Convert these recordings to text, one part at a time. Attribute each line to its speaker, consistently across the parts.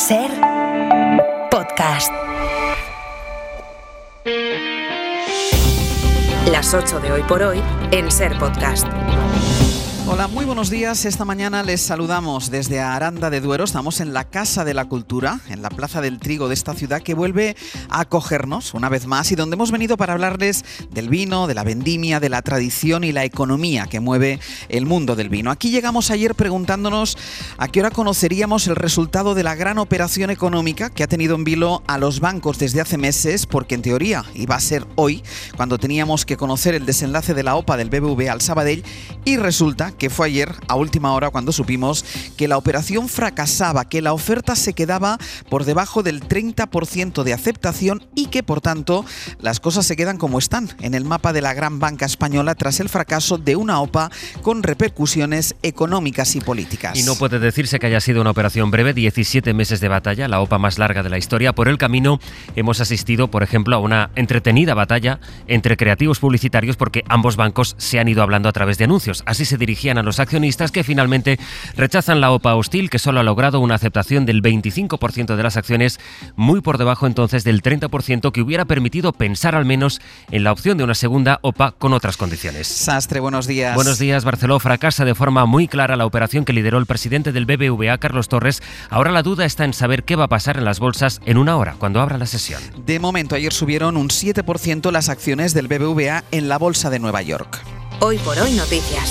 Speaker 1: Ser Podcast. Las 8 de hoy por hoy en Ser Podcast.
Speaker 2: Hola, muy buenos días. Esta mañana les saludamos desde Aranda de Duero. Estamos en la Casa de la Cultura, en la Plaza del Trigo de esta ciudad que vuelve a acogernos una vez más y donde hemos venido para hablarles del vino, de la vendimia, de la tradición y la economía que mueve el mundo del vino. Aquí llegamos ayer preguntándonos a qué hora conoceríamos el resultado de la gran operación económica que ha tenido en vilo a los bancos desde hace meses, porque en teoría iba a ser hoy cuando teníamos que conocer el desenlace de la OPA del BBVA al Sabadell, y resulta que fue ayer a última hora cuando supimos que la operación fracasaba, que la oferta se quedaba por debajo del 30% de aceptación y que por tanto las cosas se quedan como están en el mapa de la gran banca española tras el fracaso de una OPA con repercusiones económicas y políticas.
Speaker 3: Y no puede decirse que haya sido una operación breve, 17 meses de batalla, la OPA más larga de la historia. Por el camino hemos asistido, por ejemplo, a una entretenida batalla entre creativos publicitarios porque ambos bancos se han ido hablando a través de anuncios. Así se dirigían a los accionistas, que finalmente rechazan la OPA hostil, que solo ha logrado una aceptación del 25% de las acciones, muy por debajo entonces del 30% que hubiera permitido pensar al menos en la opción de una segunda OPA con otras condiciones.
Speaker 2: Sastre, buenos días.
Speaker 3: Buenos días. Barceló. Fracasa de forma muy clara la operación que lideró el presidente del BBVA, Carlos Torres. Ahora la duda está en saber qué va a pasar en las bolsas en una hora, cuando abra la sesión.
Speaker 2: De momento, ayer subieron un 7% las acciones del BBVA en la bolsa de Nueva York.
Speaker 1: Hoy por hoy noticias.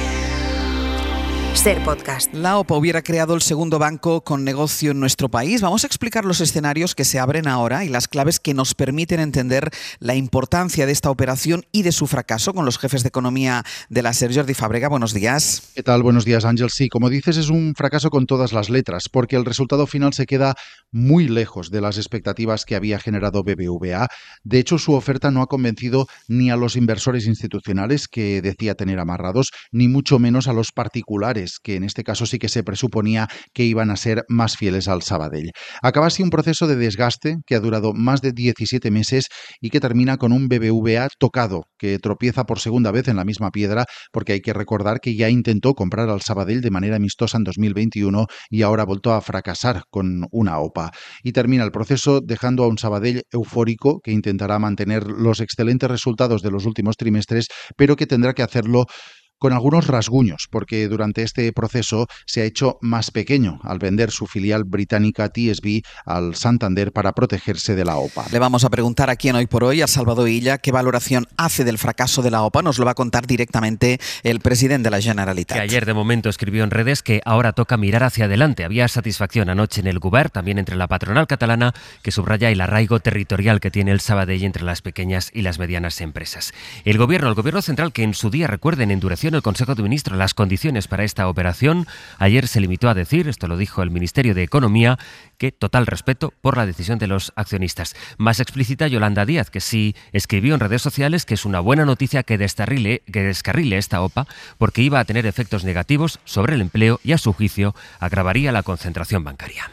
Speaker 1: Ser Podcast.
Speaker 2: La OPA hubiera creado el segundo banco con negocio en nuestro país. Vamos a explicar los escenarios que se abren ahora y las claves que nos permiten entender la importancia de esta operación y de su fracaso con los jefes de economía de la SER. Jordi Fàbrega, buenos días.
Speaker 4: ¿Qué tal? Buenos días, Ángel. Sí, como dices, es un fracaso con todas las letras, porque el resultado final se queda muy lejos de las expectativas que había generado BBVA. De hecho, su oferta no ha convencido ni a los inversores institucionales, que decía tener amarrados, ni mucho menos a los particulares, que en este caso sí que se presuponía que iban a ser más fieles al Sabadell. Acaba así un proceso de desgaste que ha durado más de 17 meses y que termina con un BBVA tocado, que tropieza por segunda vez en la misma piedra, porque hay que recordar que ya intentó comprar al Sabadell de manera amistosa en 2021 y ahora ha vuelto a fracasar con una OPA. Y termina el proceso dejando a un Sabadell eufórico que intentará mantener los excelentes resultados de los últimos trimestres, pero que tendrá que hacerlo con algunos rasguños, porque durante este proceso se ha hecho más pequeño al vender su filial británica TSB al Santander para protegerse de la OPA.
Speaker 2: Le vamos a preguntar aquí en Hoy por Hoy a Salvador Illa qué valoración hace del fracaso de la OPA. Nos lo va a contar directamente el presidente de la Generalitat.
Speaker 3: Que ayer de momento escribió en redes que ahora toca mirar hacia adelante. Había satisfacción anoche en el Govern, también entre la patronal catalana, que subraya el arraigo territorial que tiene el Sabadell entre las pequeñas y las medianas empresas. El gobierno central, que en su día, recuerden, endureció en el Consejo de Ministros las condiciones para esta operación, ayer se limitó a decir, esto lo dijo el Ministerio de Economía, que total respeto por la decisión de los accionistas. Más explícita Yolanda Díaz, que sí escribió en redes sociales que es una buena noticia que descarrile esta OPA, porque iba a tener efectos negativos sobre el empleo y, a su juicio, agravaría la concentración bancaria.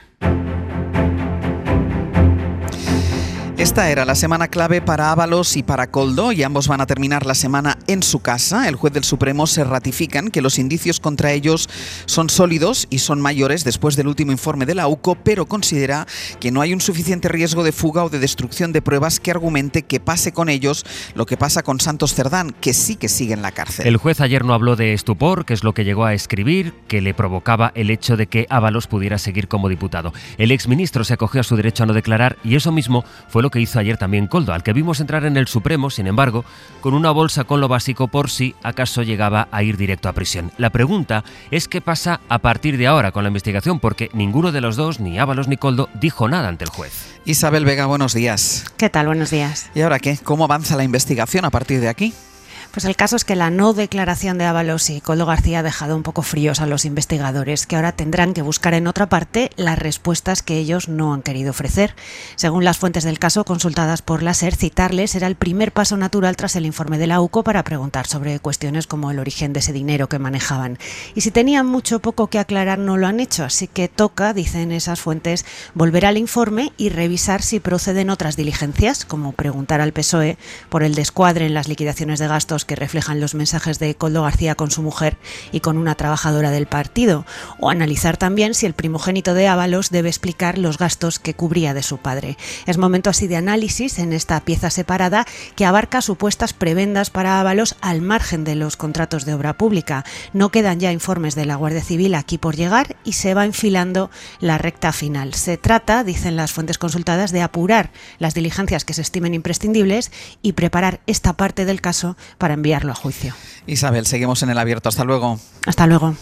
Speaker 2: Esta era la semana clave para Ábalos y para Koldo, y ambos van a terminar la semana en su casa. El juez del Supremo se ratifican que los indicios contra ellos son sólidos y son mayores después del último informe de la UCO, pero considera que no hay un suficiente riesgo de fuga o de destrucción de pruebas que argumente que pase con ellos lo que pasa con Santos Cerdán, que sí que sigue en la cárcel.
Speaker 3: El juez ayer no habló de estupor, que es lo que llegó a escribir, que le provocaba el hecho de que Ábalos pudiera seguir como diputado. El exministro se acogió a su derecho a no declarar y eso mismo fue lo que hizo ayer también Koldo, al que vimos entrar en el Supremo, sin embargo, con una bolsa con lo básico por si acaso llegaba a ir directo a prisión. La pregunta es qué pasa a partir de ahora con la investigación, porque ninguno de los dos, ni Ábalos ni Koldo, dijo nada ante el juez.
Speaker 2: Isabel Vega, buenos días.
Speaker 5: ¿Qué tal? Buenos días.
Speaker 2: ¿Y ahora qué? ¿Cómo avanza la investigación a partir de aquí?
Speaker 5: Pues el caso es que la no declaración de Ábalos y Koldo García ha dejado un poco fríos a los investigadores, que ahora tendrán que buscar en otra parte las respuestas que ellos no han querido ofrecer. Según las fuentes del caso consultadas por la SER, citarles era el primer paso natural tras el informe de la UCO para preguntar sobre cuestiones como el origen de ese dinero que manejaban. Y si tenían mucho o poco que aclarar, no lo han hecho, así que toca, dicen esas fuentes, volver al informe y revisar si proceden otras diligencias, como preguntar al PSOE por el descuadre en las liquidaciones de gastos los que reflejan los mensajes de Koldo García con su mujer y con una trabajadora del partido, o analizar también si el primogénito de Ábalos debe explicar los gastos que cubría de su padre. Es momento así de análisis en esta pieza separada que abarca supuestas prebendas para Ábalos al margen de los contratos de obra pública. No quedan ya informes de la Guardia Civil aquí por llegar y se va enfilando la recta final. Se trata, dicen las fuentes consultadas, de apurar las diligencias que se estimen imprescindibles y preparar esta parte del caso para enviarlo a juicio.
Speaker 2: Isabel, seguimos en el abierto. Hasta luego.
Speaker 5: Hasta luego.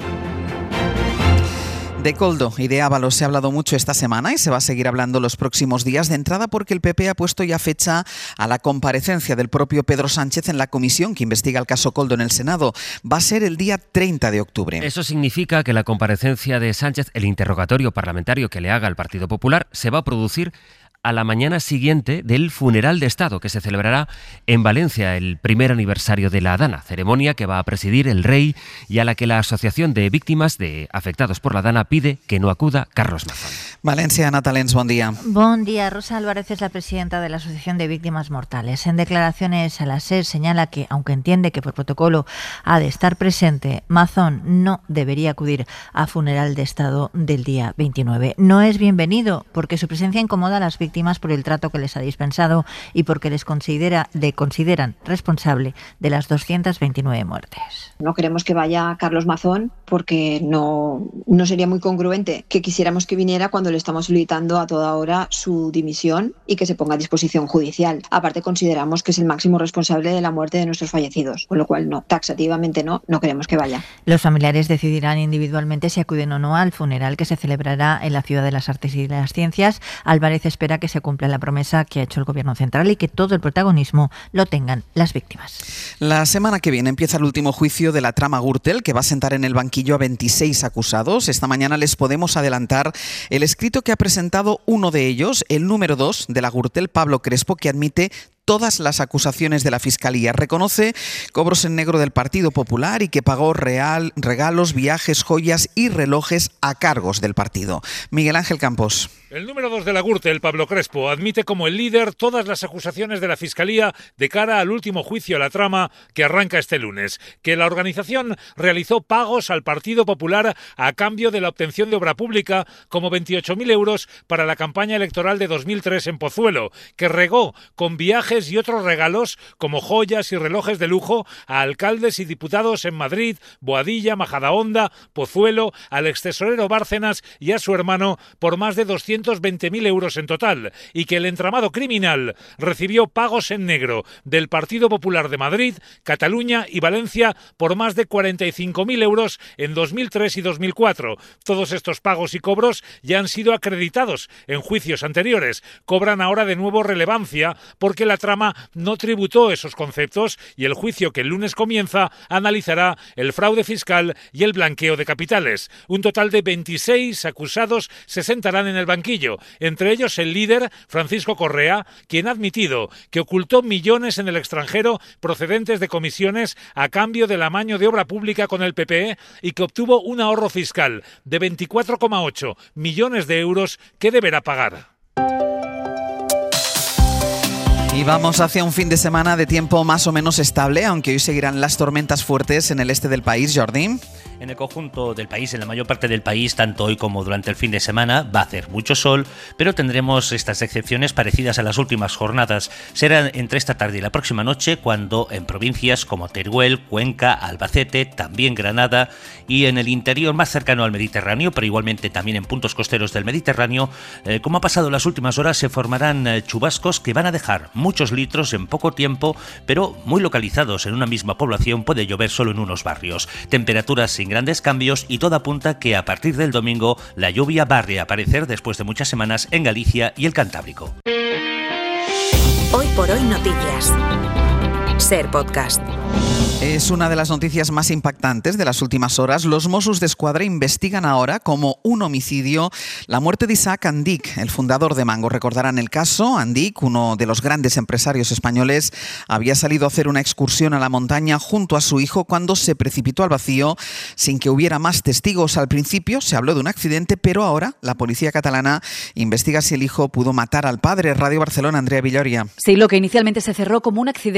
Speaker 2: De Koldo y de Ábalos se ha hablado mucho esta semana y se va a seguir hablando los próximos días, de entrada porque el PP ha puesto ya fecha a la comparecencia del propio Pedro Sánchez en la comisión que investiga el caso Koldo en el Senado. Va a ser el día 30 de octubre.
Speaker 3: Eso significa que la comparecencia de Sánchez, el interrogatorio parlamentario que le haga al Partido Popular, se va a producir a la mañana siguiente del funeral de Estado que se celebrará en Valencia, el primer aniversario de la Dana, ceremonia que va a presidir el rey y a la que la Asociación de Víctimas de Afectados por la Dana pide que no acuda Carlos Mazón.
Speaker 2: Valencia, Natalens, buen día.
Speaker 6: Buen día. Rosa Álvarez es la presidenta de la Asociación de Víctimas Mortales. En declaraciones a la SER señala que, aunque entiende que por protocolo ha de estar presente, Mazón no debería acudir a funeral de Estado del día 29. No es bienvenido porque su presencia incomoda a las víctimas por el trato que les ha dispensado y porque le consideran responsable de las 229 muertes.
Speaker 7: No queremos que vaya Carlos Mazón porque no sería muy congruente que quisiéramos que viniera cuando le estamos solicitando a toda hora su dimisión y que se ponga a disposición judicial. Aparte, consideramos que es el máximo responsable de la muerte de nuestros fallecidos, con lo cual no, taxativamente no queremos que vaya.
Speaker 6: Los familiares decidirán individualmente si acuden o no al funeral que se celebrará en la Ciudad de las Artes y de las Ciencias. Álvarez espera que se cumpla la promesa que ha hecho el Gobierno central y que todo el protagonismo lo tengan las víctimas.
Speaker 2: La semana que viene empieza el último juicio de la trama Gürtel, que va a sentar en el banquillo a 26 acusados. Esta mañana les podemos adelantar el escrito que ha presentado uno de ellos, el número 2 de la Gürtel, Pablo Crespo, que admite todas las acusaciones de la Fiscalía. Reconoce cobros en negro del Partido Popular y que pagó regalos, viajes, joyas y relojes a cargos del partido. Miguel Ángel Campos.
Speaker 8: El número 2 de la Gürtel, Pablo Crespo, admite como el líder todas las acusaciones de la Fiscalía de cara al último juicio a la trama que arranca este lunes, que la organización realizó pagos al Partido Popular a cambio de la obtención de obra pública, como 28.000 euros para la campaña electoral de 2003 en Pozuelo, que regó con viajes y otros regalos, como joyas y relojes de lujo, a alcaldes y diputados en Madrid, Boadilla, Majadahonda, Pozuelo, al extesorero Bárcenas y a su hermano por más de 220.000 euros en total, y que el entramado criminal recibió pagos en negro del Partido Popular de Madrid, Cataluña y Valencia por más de 45.000 euros en 2003 y 2004. Todos estos pagos y cobros ya han sido acreditados en juicios anteriores. Cobran ahora de nuevo relevancia porque la trama no tributó esos conceptos y el juicio que el lunes comienza analizará el fraude fiscal y el blanqueo de capitales. Un total de 26 acusados se sentarán en el banquillo, entre ellos el líder, Francisco Correa, quien ha admitido que ocultó millones en el extranjero procedentes de comisiones a cambio del amaño de obra pública con el PP y que obtuvo un ahorro fiscal de 24,8 millones de euros que deberá pagar.
Speaker 2: Y vamos hacia un fin de semana de tiempo más o menos estable, aunque hoy seguirán las tormentas fuertes en el este del país, Jordi.
Speaker 9: En el conjunto del país, en la mayor parte del país, tanto hoy como durante el fin de semana, va a hacer mucho sol, pero tendremos estas excepciones parecidas a las últimas jornadas. Serán entre esta tarde y la próxima noche cuando en provincias como Teruel, Cuenca, Albacete, también Granada y en el interior más cercano al Mediterráneo, pero igualmente también en puntos costeros del Mediterráneo, como ha pasado en las últimas horas, se formarán chubascos que van a dejar muchos litros en poco tiempo, pero muy localizados en una misma población. Puede llover solo en unos barrios. Temperaturas sin grandes cambios y todo apunta que a partir del domingo la lluvia va a reaparecer después de muchas semanas en Galicia y el Cantábrico.
Speaker 1: Hoy por hoy noticias. SER Podcast.
Speaker 2: Es una de las noticias más impactantes de las últimas horas. Los Mossos d'Esquadra investigan ahora como un homicidio la muerte de Isaac Andic, el fundador de Mango. Recordarán el caso. Andic, uno de los grandes empresarios españoles, había salido a hacer una excursión a la montaña junto a su hijo cuando se precipitó al vacío sin que hubiera más testigos. Al principio se habló de un accidente, pero ahora la policía catalana investiga si el hijo pudo matar al padre. Radio Barcelona, Andrea Villoria.
Speaker 10: Sí, lo que inicialmente se cerró como un accidente de montaña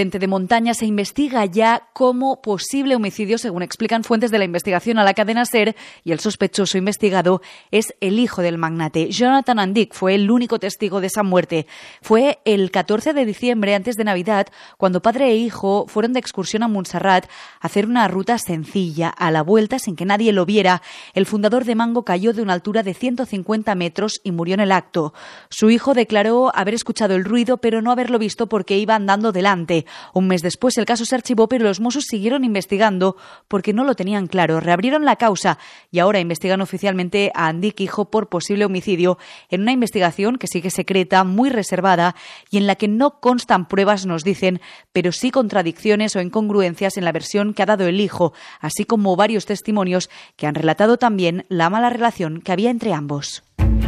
Speaker 10: montaña se investiga ya como posible homicidio, según explican fuentes de la investigación a la cadena SER, y el sospechoso investigado es el hijo del magnate. Jonathan Andick fue el único testigo de esa muerte. Fue el 14 de diciembre, antes de Navidad, cuando padre e hijo fueron de excursión a Montserrat a hacer una ruta sencilla. A la vuelta, sin que nadie lo viera, el fundador de Mango cayó de una altura de 150 metros y murió en el acto. Su hijo declaró haber escuchado el ruido, pero no haberlo visto porque iba andando delante. Un mes después el caso se archivó, pero los Mossos siguieron investigando porque no lo tenían claro. Reabrieron la causa y ahora investigan oficialmente a Andick, hijo, por posible homicidio, en una investigación que sigue secreta, muy reservada y en la que no constan pruebas, nos dicen, pero sí contradicciones o incongruencias en la versión que ha dado el hijo, así como varios testimonios que han relatado también la mala relación que había entre ambos.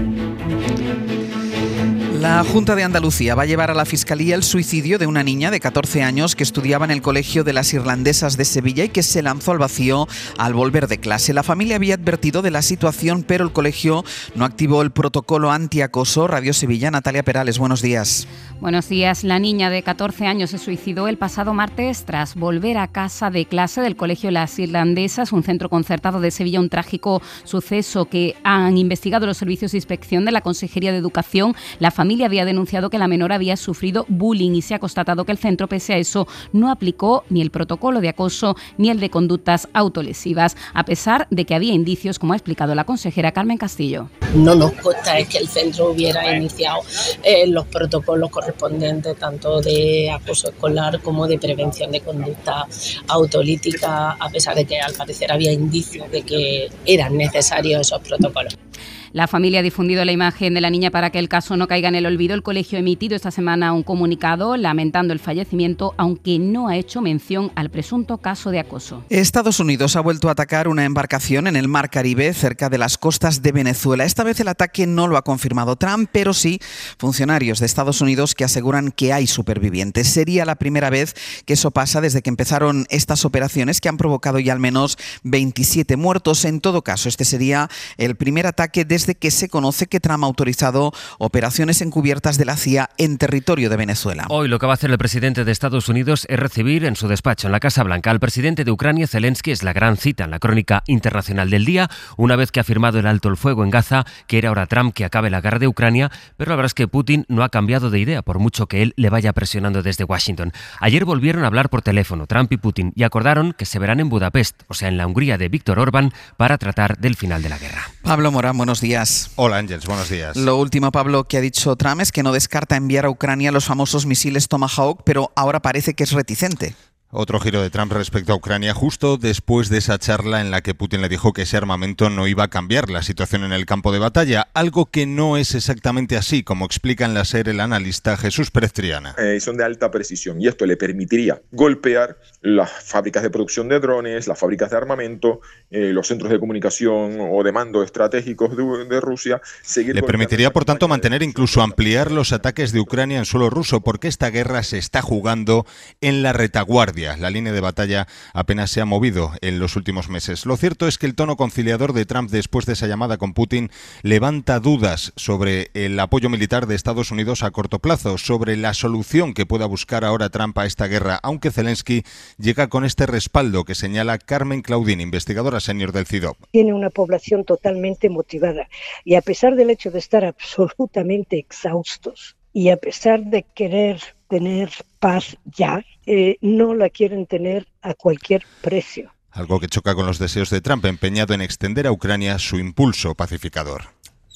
Speaker 2: La Junta de Andalucía va a llevar a la Fiscalía el suicidio de una niña de 14 años que estudiaba en el Colegio de las Irlandesas de Sevilla y que se lanzó al vacío al volver de clase. La familia había advertido de la situación, pero el colegio no activó el protocolo antiacoso. Radio Sevilla, Natalia Perales, buenos días.
Speaker 11: Buenos días. La niña de 14 años se suicidó el pasado martes tras volver a casa de clase del Colegio Las Irlandesas, un centro concertado de Sevilla, un trágico suceso que han investigado los servicios de inspección de la Consejería de Educación. La familia había denunciado que la menor había sufrido bullying y se ha constatado que el centro, pese a eso, no aplicó ni el protocolo de acoso ni el de conductas autolesivas, a pesar de que había indicios, como ha explicado la consejera Carmen Castillo.
Speaker 12: No nos consta es que el centro hubiera iniciado los protocolos correspondientes, tanto de acoso escolar como de prevención de conducta autolítica, a pesar de que al parecer había indicios de que eran necesarios esos protocolos.
Speaker 11: La familia ha difundido la imagen de la niña para que el caso no caiga en el olvido. El colegio ha emitido esta semana un comunicado lamentando el fallecimiento, aunque no ha hecho mención al presunto caso de acoso.
Speaker 2: Estados Unidos ha vuelto a atacar una embarcación en el Mar Caribe, cerca de las costas de Venezuela. Esta vez el ataque no lo ha confirmado Trump, pero sí funcionarios de Estados Unidos que aseguran que hay supervivientes. Sería la primera vez que eso pasa desde que empezaron estas operaciones, que han provocado ya al menos 27 muertos. En todo caso, este sería el primer ataque desde que se conoce que Trump ha autorizado operaciones encubiertas de la CIA en territorio de Venezuela.
Speaker 3: Hoy lo que va a hacer el presidente de Estados Unidos es recibir en su despacho en la Casa Blanca al presidente de Ucrania, Zelensky. Es la gran cita en la crónica internacional del día, una vez que ha firmado el alto el fuego en Gaza, que era ahora Trump que acabe la guerra de Ucrania, pero la verdad es que Putin no ha cambiado de idea, por mucho que él le vaya presionando desde Washington. Ayer volvieron a hablar por teléfono, Trump y Putin, y acordaron que se verán en Budapest, o sea, en la Hungría de Víctor Orbán, para tratar del final de la guerra.
Speaker 2: Pablo Morán, buenos días.
Speaker 13: Hola Ángels, buenos días.
Speaker 2: Lo último, Pablo, que ha dicho Trump es que no descarta enviar a Ucrania los famosos misiles Tomahawk, pero ahora parece que es reticente.
Speaker 13: Otro giro de Trump respecto a Ucrania justo después de esa charla en la que Putin le dijo que ese armamento no iba a cambiar la situación en el campo de batalla, algo que no es exactamente así, como explica en la SER el analista Jesús Pérez Triana.
Speaker 14: Son de alta precisión y esto le permitiría golpear las fábricas de producción de drones, las fábricas de armamento, los centros de comunicación o de mando estratégicos de Rusia.
Speaker 13: Le permitiría, por tanto, mantener, incluso ampliar los ataques de Ucrania en suelo ruso, porque esta guerra se está jugando en la retaguardia. La línea de batalla apenas se ha movido en los últimos meses. Lo cierto es que el tono conciliador de Trump después de esa llamada con Putin levanta dudas sobre el apoyo militar de Estados Unidos a corto plazo, sobre la solución que pueda buscar ahora Trump a esta guerra, aunque Zelensky llega con este respaldo que señala Carmen Claudín, investigadora senior del CIDOB.
Speaker 15: Tiene una población totalmente motivada y a pesar del hecho de estar absolutamente exhaustos y a pesar de querer tener paz ya, no la quieren tener a cualquier precio.
Speaker 13: Algo que choca con los deseos de Trump, empeñado en extender a Ucrania su impulso pacificador.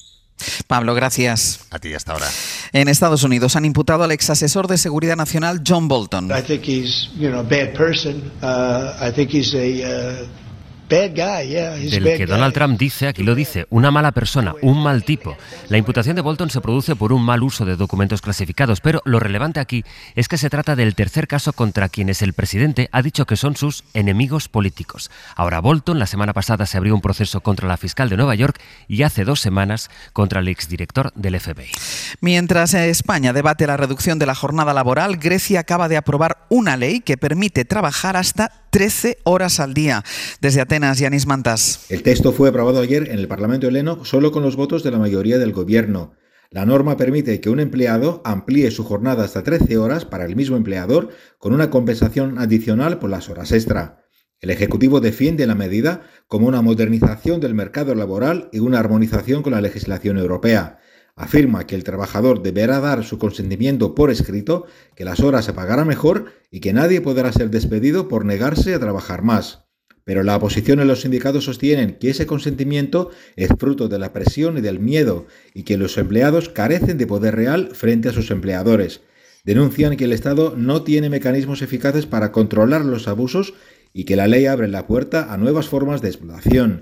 Speaker 2: Pablo, gracias.
Speaker 13: A ti, hasta ahora.
Speaker 2: En Estados Unidos han imputado al exasesor de Seguridad Nacional John Bolton.
Speaker 16: I think he's, a bad person. I think he's a bad guy, yeah, he's
Speaker 3: del
Speaker 16: a bad
Speaker 3: que
Speaker 16: guy.
Speaker 3: Donald Trump dice, aquí lo dice, una mala persona, un mal tipo. La imputación de Bolton se produce por un mal uso de documentos clasificados, pero lo relevante aquí es que se trata del tercer caso contra quienes el presidente ha dicho que son sus enemigos políticos. Ahora Bolton, la semana pasada se abrió un proceso contra la fiscal de Nueva York y hace 2 semanas contra el exdirector del FBI.
Speaker 2: Mientras España debate la reducción de la jornada laboral, Grecia acaba de aprobar una ley que permite trabajar hasta 13 horas al día. Desde Atenas, Yanis Mantas.
Speaker 17: El texto fue aprobado ayer en el Parlamento heleno solo con los votos de la mayoría del gobierno. La norma permite que un empleado amplíe su jornada hasta 13 horas para el mismo empleador con una compensación adicional por las horas extra. El Ejecutivo defiende la medida como una modernización del mercado laboral y una armonización con la legislación europea. Afirma que el trabajador deberá dar su consentimiento por escrito, que las horas se pagarán mejor y que nadie podrá ser despedido por negarse a trabajar más. Pero la oposición y los sindicatos sostienen que ese consentimiento es fruto de la presión y del miedo y que los empleados carecen de poder real frente a sus empleadores. Denuncian que el Estado no tiene mecanismos eficaces para controlar los abusos y que la ley abre la puerta a nuevas formas de explotación.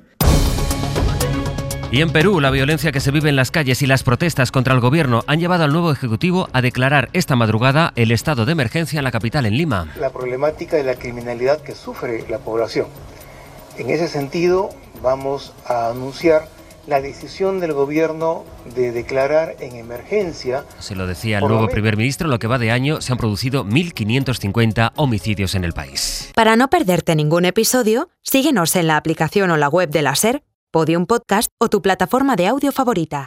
Speaker 3: Y en Perú, la violencia que se vive en las calles y las protestas contra el gobierno han llevado al nuevo Ejecutivo a declarar esta madrugada el estado de emergencia en la capital, en Lima.
Speaker 18: La problemática de la criminalidad que sufre la población. En ese sentido, vamos a anunciar la decisión del gobierno de declarar en emergencia.
Speaker 3: Se lo decía el nuevo primer ministro, en lo que va de año se han producido 1.550 homicidios en el país.
Speaker 1: Para no perderte ningún episodio, síguenos en la aplicación o la web de la SER, Podium Podcast o tu plataforma de audio favorita.